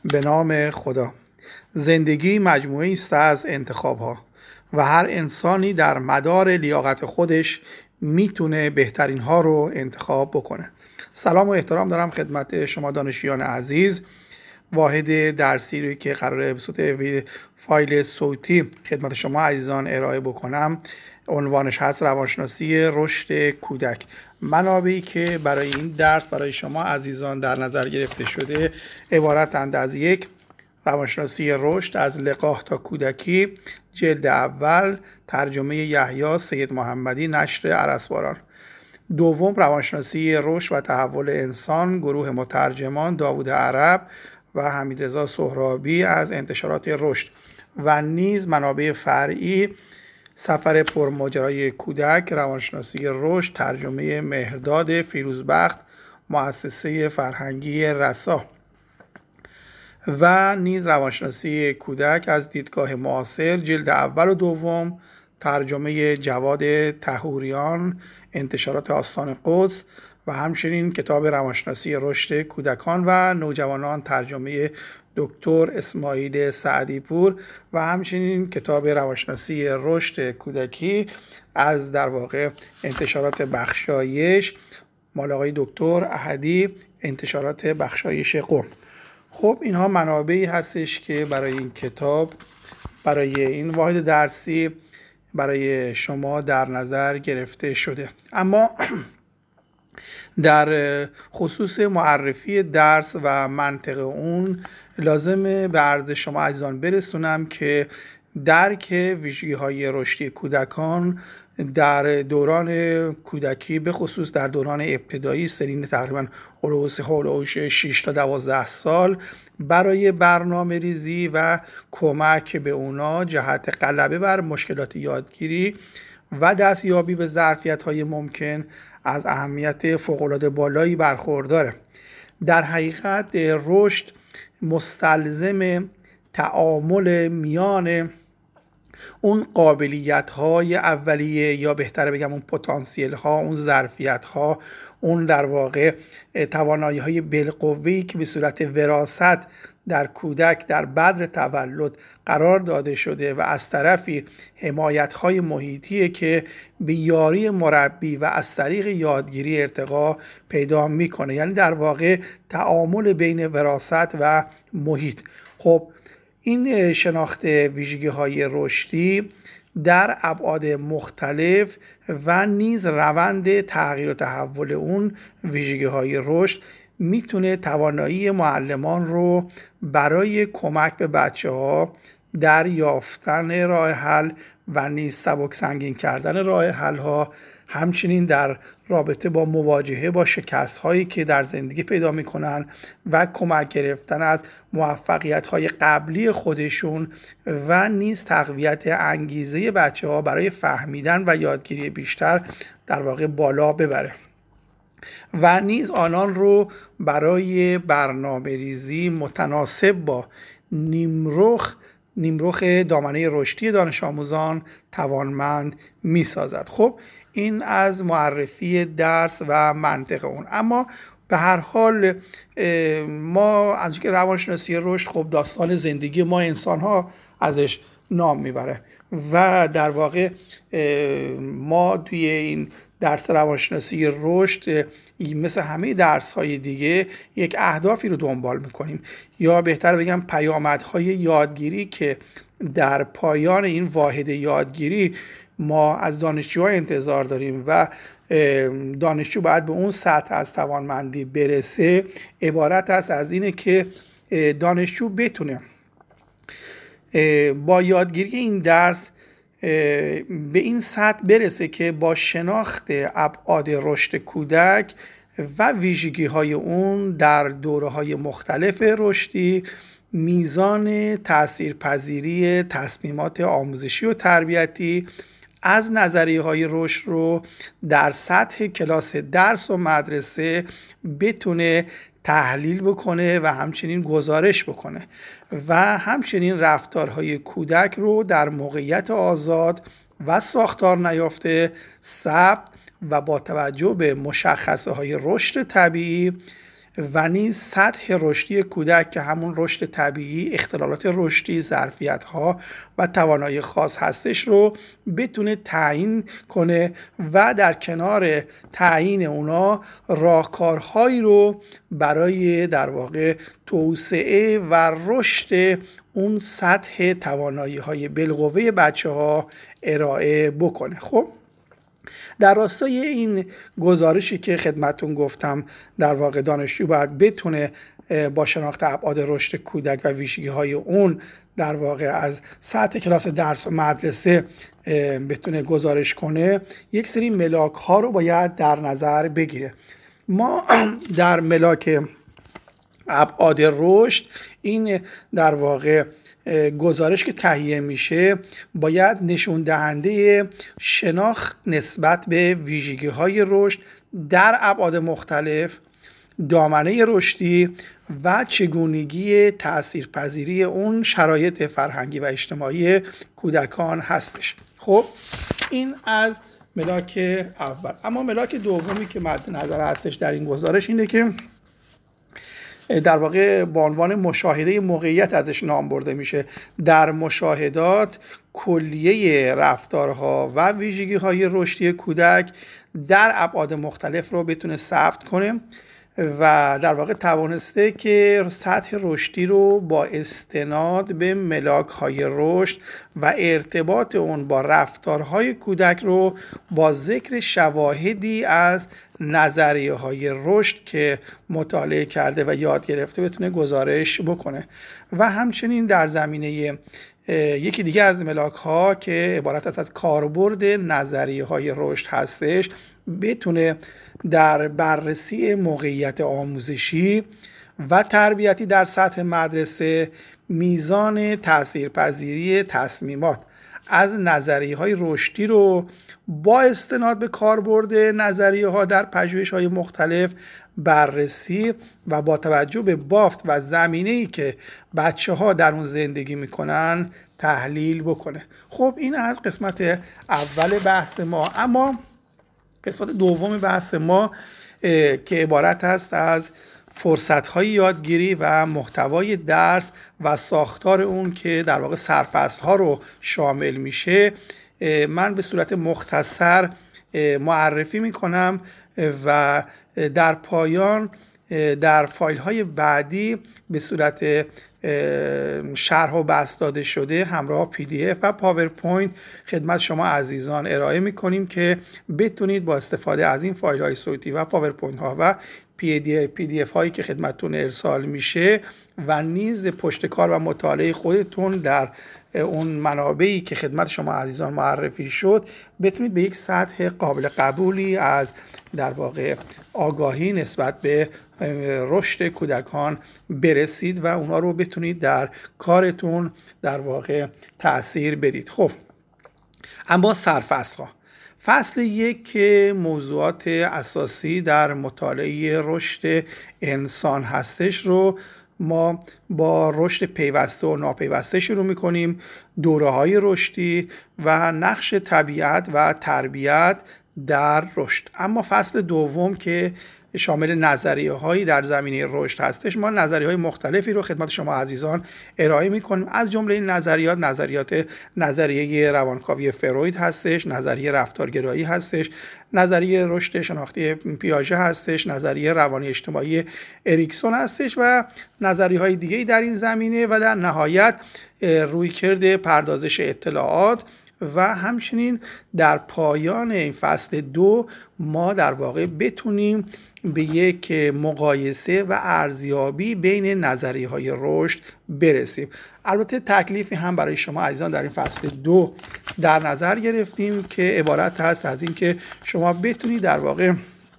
به نام خدا. زندگی مجموعه‌ای است از انتخاب‌ها و هر انسانی در مدار لیاقت خودش میتونه بهترین ها رو انتخاب بکنه. سلام و احترام دارم خدمت شما دانشجویان عزیز. واحد درسی رو که قراره به صورت فایل صوتی خدمت شما عزیزان ارائه بکنم عنوانش هست روانشناسی رشد کودک. منابعی که برای این درس برای شما عزیزان در نظر گرفته شده عبارتند از یک، روانشناسی رشد از لقاح تا کودکی، جلد اول، ترجمه یحیی سید محمدی، نشر ارسباران. دوم، روانشناسی رشد و تحول انسان، گروه مترجمان داوود عرب و حمیدرضا سهرابی از انتشارات رشد. و نیز منابع فرعی: سفر پرماجرای کودک، روانشناسی رشد، ترجمه مهرداد فیروزبخت، مؤسسه فرهنگی رسا. و نیز روانشناسی کودک از دیدگاه معاصر، جلد اول و دوم، ترجمه جواد طهوریان، انتشارات آستان قدس. و همچنین کتاب روانشناسی رشد کودکان و نوجوانان، ترجمه دکتر اسماعیل سعدی پور. و همچنین کتاب روانشناسی رشد کودکی از در واقع انتشارات بخشایش، مال آقای دکتر احدی، انتشارات بخشایش قم. خب اینها منابعی هستش که برای این کتاب، برای این واحد درسی برای شما در نظر گرفته شده. اما در خصوص معرفی درس و منطق اون لازمه به عرض شما عزیزان برسونم که درک ویژگی‌های رشدی کودکان در دوران کودکی، به خصوص در دوران ابتدایی سنین تقریبا هولوش 6 تا 12 سال، برای برنامه ریزی و کمک به اونا جهت غلبه بر مشکلات یادگیری و دستیابی به ظرفیت‌های ممکن از اهمیت فوق‌العاده بالایی برخورداره. در حقیقت رشد مستلزم تعامل میان اون قابلیت‌های اولیه، یا بهتره بگم اون پتانسیل‌ها، اون ظرفیت‌ها، اون در واقع توانایی‌های بالقوه‌ای که به صورت وراثت در کودک در بدر تولد قرار داده شده و از طرفی حمایت‌های محیطیه که به یاری مربی و از طریق یادگیری ارتقا پیدا میکنه. یعنی در واقع تعامل بین وراثت و محیط. خب این شناخت ویژگی‌های رشدی در ابعاد مختلف و نیز روند تغییر و تحول اون ویژگی‌های رشد میتونه توانایی معلمان رو برای کمک به بچه‌ها در یافتن راه حل و نیز سبک سنگین کردن راه حل ها، همچنین در رابطه با مواجهه با شکست هایی که در زندگی پیدا میکنن و کمک گرفتن از موفقیت های قبلی خودشون و نیز تقویت انگیزه بچه ها برای فهمیدن و یادگیری بیشتر در واقع بالا ببره. و نیز آنان رو برای برنامه ریزی متناسب با نیمرخ دامنه رشدی دانش آموزان توانمند می سازد. خب این از معرفی درس و منطق اون. اما به هر حال ما از که روانشناسی رشد خب داستان زندگی ما انسان ها ازش نام میبره و در واقع ما توی این درس روانشناسی رشد مثل همه درس های دیگه یک اهدافی رو دنبال میکنیم، یا بهتر بگم پیامدهای یادگیری که در پایان این واحد یادگیری ما از دانشجوها انتظار داریم و دانشجو باید به اون سطح از توانمندی برسه. عبارت است از اینه که دانشجو بتونه با یادگیری این درس به این سطح برسه که با شناخت ابعاد رشد کودک و ویژگی‌های اون در دوره‌های مختلف رشدی میزان تأثیرپذیری تصمیمات آموزشی و تربیتی از نظریه‌های رشد رو در سطح کلاس درس و مدرسه بتونه تحلیل بکنه و همچنین گزارش بکنه و همچنین رفتارهای کودک رو در موقعیت آزاد و ساختار نیافته ثبت و با توجه به مشخصه‌های رشد طبیعی و نیز سطح رشدی کودک که همون رشد طبیعی، اختلالات رشدی، ظرفیت‌ها و توانایی خاص هستش رو بتونه تعیین کنه و در کنار تعیین اونا راهکارهایی رو برای در واقع توسعه و رشد اون سطح توانایی‌های بالقوه بچه‌ها ارائه بکنه. خب در راستای این گزارشی که خدمتون گفتم، در واقع دانشجو باید بتونه با شناخت ابعاد رشد کودک و ویژگی‌های اون در واقع از سطح کلاس درس و مدرسه بتونه گزارش کنه، یک سری ملاک‌ها رو باید در نظر بگیره. ما در ملاک ابعاد رشد، این در واقع گزارش که تهیه میشه باید نشون دهنده شناخت نسبت به ویژگی‌های رشد در ابعاد مختلف، دامنه رشدی و چگونگی تاثیرپذیری اون شرایط فرهنگی و اجتماعی کودکان هستش. خب این از ملاک اول. اما ملاک دومی که مد نظر هستش در این گزارش اینه که در واقع با عنوان مشاهده موقعیت ازش نام برده میشه. در مشاهدات کلیه رفتارها و ویژگی‌های رشدی کودک در ابعاد مختلف رو بتونه ثبت کنه و در واقع توانسته که سطح رشدی رو با استناد به ملاک‌های رشد و ارتباط اون با رفتارهای کودک رو با ذکر شواهدی از نظریه‌های رشد که مطالعه کرده و یاد گرفته بتونه گزارش بکنه. و همچنین در زمینه یکی دیگه از ملاک‌ها که عبارت است از کاربرد نظریه‌های رشد هستش، بتونه در بررسی موقعیت آموزشی و تربیتی در سطح مدرسه میزان تاثیرپذیری تصمیمات از نظریه‌های رشدی رو با استناد به کاربرد نظریه‌ها در پژوهش‌های مختلف بررسی و با توجه به بافت و زمینه‌ای که بچه‌ها در اون زندگی میکنن تحلیل بکنه. خب این از قسمت اول بحث ما. اما قسمت دوم بحث ما که عبارت است از فرصت‌های یادگیری و محتوای درس و ساختار اون که در واقع سرفصل‌ها رو شامل میشه، من به صورت مختصر معرفی میکنم و در پایان در فایل‌های بعدی به صورت شرح و بسط داده شده همراه PDF و پاورپوینت خدمت شما عزیزان ارائه میکنیم که بتونید با استفاده از این فایل‌های صوتی و پاورپوینت ها و PDF هایی که خدمتتون ارسال میشه و نیز پشت کار و مطالعه خودتون در اون منابعی که خدمت شما عزیزان معرفی شد بتونید به یک سطح قابل قبولی از در واقع آگاهی نسبت به رشد کودکان برسید و اونا رو بتونید در کارتون در واقع تأثیر بدید. خب اما سرفصل‌ها. فصل یک که موضوعات اساسی در مطالعه رشد انسان هستش رو ما با رشد پیوسته و ناپیوسته شروع میکنیم، دوره‌های رشدی و نقش طبیعت و تربیت در رشد. اما فصل دوم که شامل نظریه هایی در زمینه رشد هستش، ما نظریه های مختلفی رو خدمت شما عزیزان ارائه میکنیم. از جمله این نظریات نظریه روانکاوی فروید هستش، نظریه رفتارگرایی هستش، نظریه رشد شناختی پیاژه هستش، نظریه روانی اجتماعی اریکسون هستش و نظریه های دیگه در این زمینه و در نهایت رویکرد پردازش اطلاعات. و همچنین در پایان این فصل دو ما در واقع بتونیم به یک مقایسه و ارزیابی بین نظریه‌های رشد برسیم. البته تکلیفی هم برای شما عزیزان در این فصل دو در نظر گرفتیم که عبارت هست از این که شما بتونید در واقع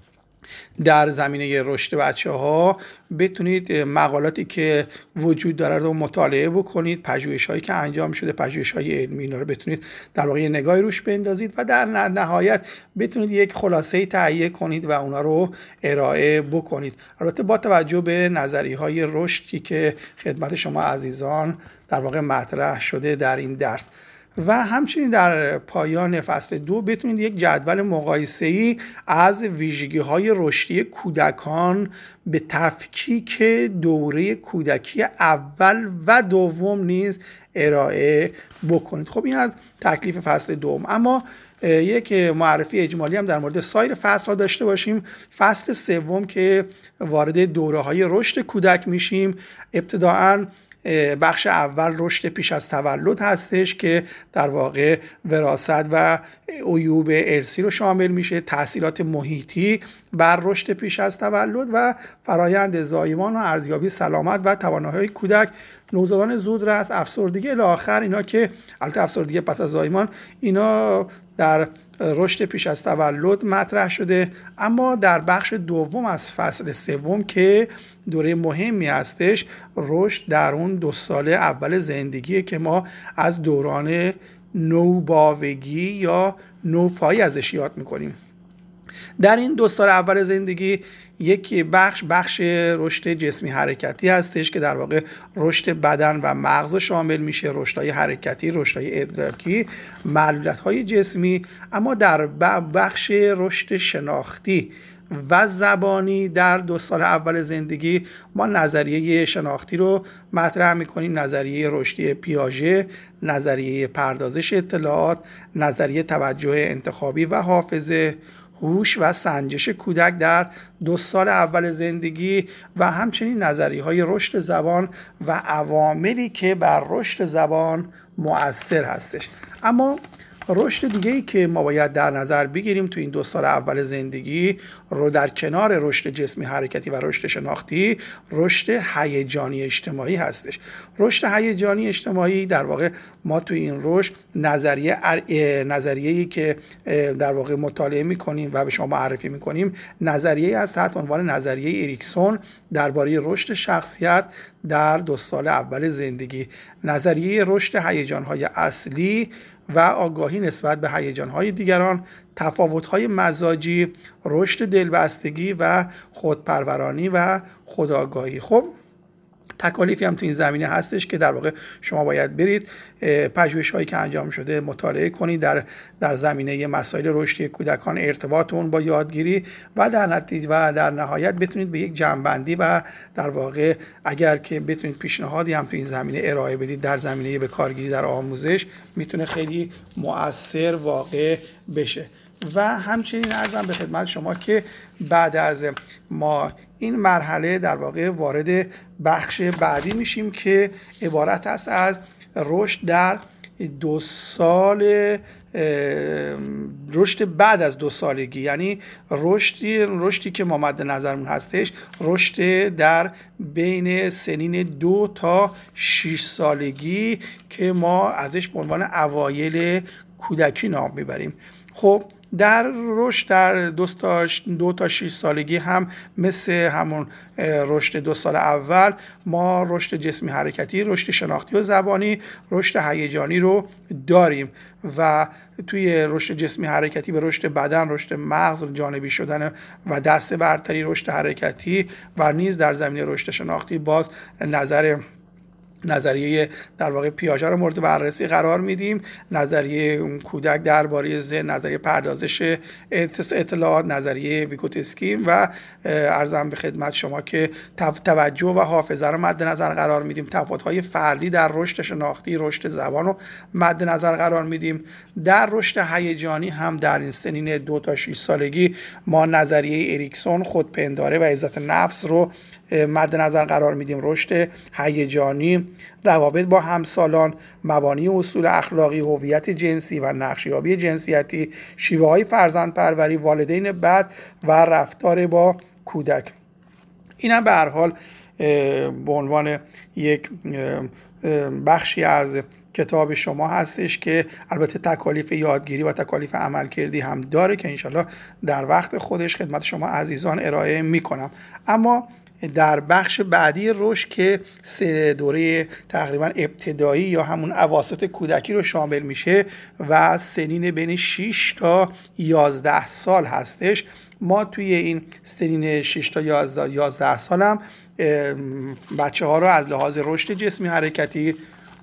در زمینه رشد بچه‌ها بتونید مقالاتی که وجود داره رو مطالعه بکنید، پژوهش‌هایی که انجام شده، پژوهش‌های علمی، اینا رو بتونید در واقع نگاهی روش بندازید و در نهایت بتونید یک خلاصه‌ای تهیه کنید و اونا رو ارائه بکنید. البته با توجه به نظریه‌های رشدی که خدمت شما عزیزان در واقع مطرح شده در این درس. و همچنین در پایان فصل 2 بتونید یک جدول مقایسه‌ای از ویژگی‌های رشدی کودکان به تفکیک دوره کودکی اول و دوم نیز ارائه بکنید. خب این از تکلیف فصل دوم. اما یک معرفی اجمالی هم در مورد سایر فصل‌ها داشته باشیم. فصل سوم که وارد دوره‌های رشد کودک میشیم، ابتداعاً بخش اول رشد پیش از تولد هستش که در واقع وراثت و عیوب ارثی رو شامل میشه، تاثیرات محیطی بر رشد پیش از تولد و فرایند زایمان و ارزیابی سلامت و توانایی‌های کودک، نوزادان زودرس، افسردگی الی آخر. اینا که البته افسردگی پس از زایمان اینا در رشد پیش از تولد مطرح شده. اما در بخش دوم از فصل سوم که دوره مهمی هستش، رشد در اون 2 سال اول زندگی که ما از دوران نوباوگی یا نوپایی ازش یاد میکنیم. در این 2 سال اول زندگی یک بخش رشد جسمی حرکتی هستش که در واقع رشد بدن و مغز شامل میشه، رشدهای حرکتی، رشدهای ادراکی، معلولیت‌های جسمی. اما در بخش رشد شناختی و زبانی در 2 سال اول زندگی ما نظریه شناختی رو مطرح میکنیم، نظریه رشدی پیاژه، نظریه پردازش اطلاعات، نظریه توجه انتخابی و حافظه، هوش و سنجش کودک در 2 سال اول زندگی و همچنین نظریه‌های رشد زبان و عواملی که بر رشد زبان مؤثر هستش. اما رشد دیگه‌ای که ما باید در نظر بگیریم تو این 2 سال اول زندگی رو در کنار رشد جسمی حرکتی و رشد شناختی، رشد هیجانی اجتماعی هستش. رشد هیجانی اجتماعی در واقع ما تو این رشد نظریه‌ای که در واقع مطالعه می‌کنیم و به شما معرفی می‌کنیم، نظریه‌ای است تحت عنوان نظریه اریکسون درباره رشد شخصیت در 2 سال اول زندگی. نظریه رشد هیجان‌های اصلی و آگاهی نسبت به هیجان‌های دیگران، تفاوت‌های مزاجی، رشد دلبستگی و خودپرورانی و خودآگاهی. خب تکالیفی هم تو این زمینه هستش که در واقع شما باید برید پژوهش‌هایی که انجام شده مطالعه کنید در زمینه مسائل رشدی کودکان، ارتباط اون با یادگیری و در نتیجه و در نهایت بتونید به یک جمع‌بندی و در واقع اگر که بتونید پیشنهادی هم تو این زمینه ارائه بدید در زمینه به کارگیری در آموزش، میتونه خیلی مؤثر واقع بشه. و همچنین عرضم به خدمت شما که بعد از ما این مرحله در واقع وارد بخش بعدی میشیم که عبارت است از رشد در 2 سال، رشد بعد از 2 سالگی، یعنی رشدی که ما مد نظرمون هستش رشد در بین سنین 2 تا 6 سالگی که ما ازش به عنوان اوایل کودکی نام میبریم. خب در رشد در 2 تا 6 سالگی هم مثل همون رشد 2 سال اول ما رشد جسمی حرکتی، رشد شناختی و زبانی، رشد هیجانی رو داریم و توی رشد جسمی حرکتی به رشد بدن، رشد مغز، جانبی شدن و دست برتری، رشد حرکتی و نیز در زمینه رشد شناختی باز نظریه در واقع پیاژه رو مورد بررسی قرار میدیم، نظریه کودک درباره ذهن، نظریه پردازش اطلاعات، نظریه ویگوتسکی و عرضم به خدمت شما که توجه و حافظه رو مد نظر قرار میدیم. تفاوت‌های فردی در رشد شناختی، رشد زبان رو مد نظر قرار میدیم. در رشد هیجانی هم در این سنین 2 تا 6 سالگی ما نظریه اریکسون، خودپنداری و عزت نفس رو مد نظر قرار میدیم. رشد هیجانی، روابط با همسالان، مبانی اصول اخلاقی، هویت جنسی و نقشیابی جنسیتی، شیوه‌های فرزندپروری، والدین بد و رفتار با کودک. این هم به هر حال به عنوان یک بخشی از کتاب شما هستش که البته تکالیف یادگیری و تکالیف عملکردی هم داره که انشالله در وقت خودش خدمت شما عزیزان ارائه میکنم. اما در بخش بعدی رشد که 3 دوره تقریبا ابتدایی یا همون اواسط کودکی رو شامل میشه و سنین بین 6 تا 11 سال هستش، ما توی این سنین 6 تا 11 سال هم بچه ها رو از لحاظ رشد جسمی حرکتی،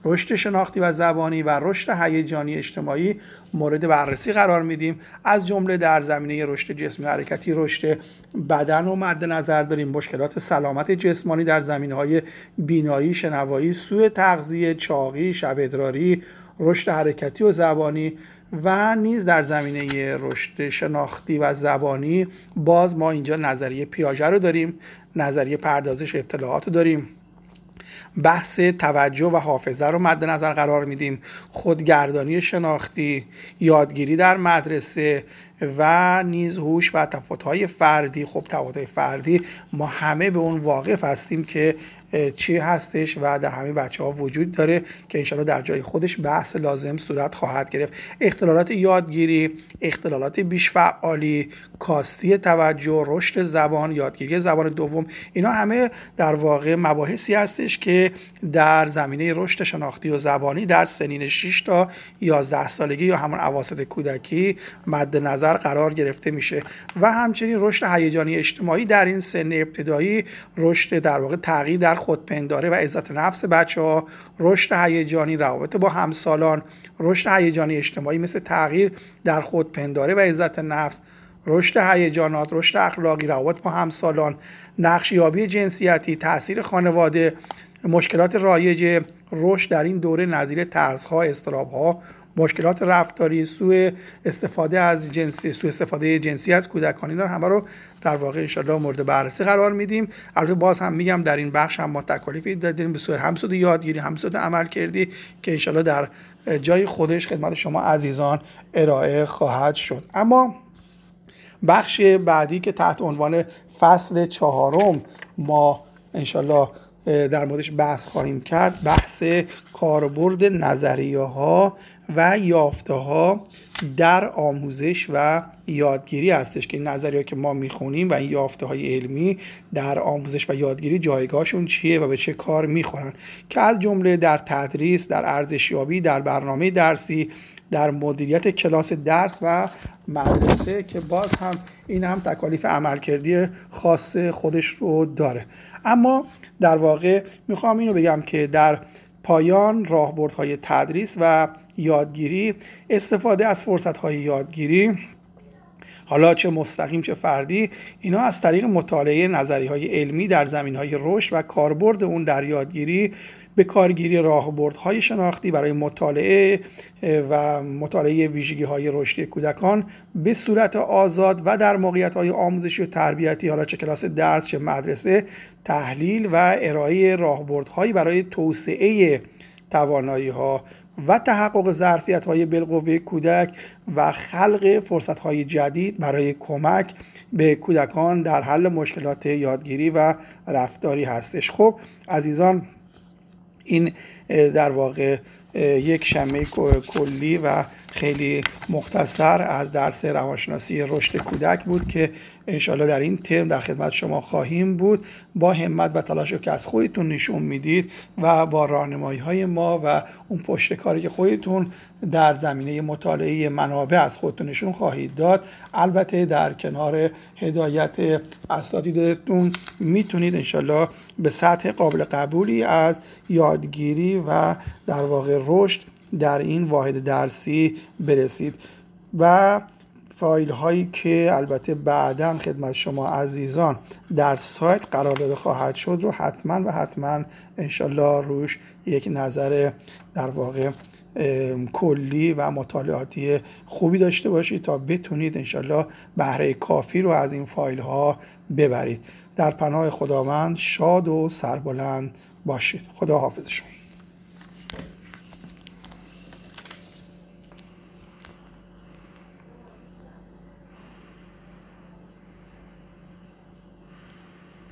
رشد شناختی و زبانی و رشد هیجانی اجتماعی مورد بررسی قرار میدیم. از جمله در زمینه رشد جسمی حرکتی رشد بدن رو مد نظر داریم، مشکلات سلامت جسمانی در زمینه‌های بینایی، شنوایی، سوء تغذیه، چاقی، شب ادراری، رشد حرکتی و زبانی و نیز در زمینه رشد شناختی و زبانی باز ما اینجا نظریه پیاژه رو داریم، نظریه پردازش اطلاعات رو داریم، بحث توجه و حافظه رو مد نظر قرار میدیم، خودگردانی شناختی، یادگیری در مدرسه و نیز هوش و تفاوت‌های فردی. خب تفاوت‌های فردی ما همه به اون واقف هستیم که چی هستش و در همه بچه‌ها وجود داره که انشالله در جای خودش بحث لازم صورت خواهد گرفت. اختلالات یادگیری، اختلالات بیش فعالی، کاستی توجه، رشد زبان، یادگیری زبان دوم، اینا همه در واقع مباحثی هستش که در زمینه رشد شناختی و زبانی در سنین 6 تا 11 سالگی یا همون اواسط کودکی مد نظر قرار گرفته میشه. و همچنین رشد هیجانی اجتماعی در این سن ابتدایی، رشد در واقع تغییر در خودپنداری و عزت نفس بچه‌ها، رشد هیجانی، روابط با همسالان، رشد هیجانی اجتماعی مثل تغییر در خودپنداری و عزت نفس، رشد هیجانات، رشد اخلاقی، روابط با همسالان، نقشیابی جنسیتی، تاثیر خانواده، مشکلات رایج رشد در این دوره نظیر ترس‌ها، اضطراب‌ها، مشکلات رفتاری، سوء استفاده جنسی از کودکان، اینا همه رو در واقع انشالله مورد بررسی قرار میدیم. البته باز هم میگم در این بخش هم ما تکالیفی دادیم به صورت هم سود یادگیری هم سود عمل کردی که انشالله در جای خودش خدمت شما عزیزان ارائه خواهد شد. اما بخش بعدی که تحت عنوان فصل 4 ما انشالله در موردش بحث خواهیم کرد، بحث کاربرد نظریه ها و یافته ها در آموزش و یادگیری هستش که این نظریه که ما میخونیم و این یافته های علمی در آموزش و یادگیری جایگاهشون چیه و به چه کار میخورن، که از جمله در تدریس، در ارزشیابی، در برنامه درسی، در مدیریت کلاس درس و مدرسه، که باز هم این هم تکالیف عملکردی خاص خودش رو داره. اما در واقع میخوام اینو بگم که در پایان راهبردهای تدریس و یادگیری، استفاده از فرصت‌های یادگیری حالا چه مستقیم چه فردی، اینا از طریق مطالعه نظریه‌های علمی در زمینه‌های رشد و کاربرد اون در یادگیری به کارگیری راهبردهای شناختی برای مطالعه و مطالعه ویژگی‌های رشدی کودکان به صورت آزاد و در موقعیت‌های آموزشی و تربیتی، حالا چه کلاس درس چه مدرسه، تحلیل و ارائه راهبردهایی برای توسعه توانایی‌ها و تحقق ظرفیت‌های بالقوه کودک و خلق فرصت‌های جدید برای کمک به کودکان در حل مشکلات یادگیری و رفتاری هستش. خب عزیزان، این در واقع یک شمه کلی و خیلی مختصر از درس روانشناسی رشد کودک بود که انشالله در این ترم در خدمت شما خواهیم بود. با همت و تلاشی که از خودتون نشون میدید و با راهنمایی های ما و اون پشت کاری که خودتون در زمینه مطالعه منابع از خودتون نشون خواهید داد، البته در کنار هدایت اساتیدتون میتونید انشالله به سطح قابل قبولی از یادگیری و در واقع رشد در این واحد درسی برسید. و فایل هایی که البته بعداً خدمت شما عزیزان در سایت قرار داده خواهد شد رو حتما انشالله روش یک نظر در واقع کلی و مطالعاتی خوبی داشته باشید تا بتونید انشالله بهره کافی رو از این فایل ها ببرید. در پناه خداوند شاد و سربلند باشید. خدا حافظ شما.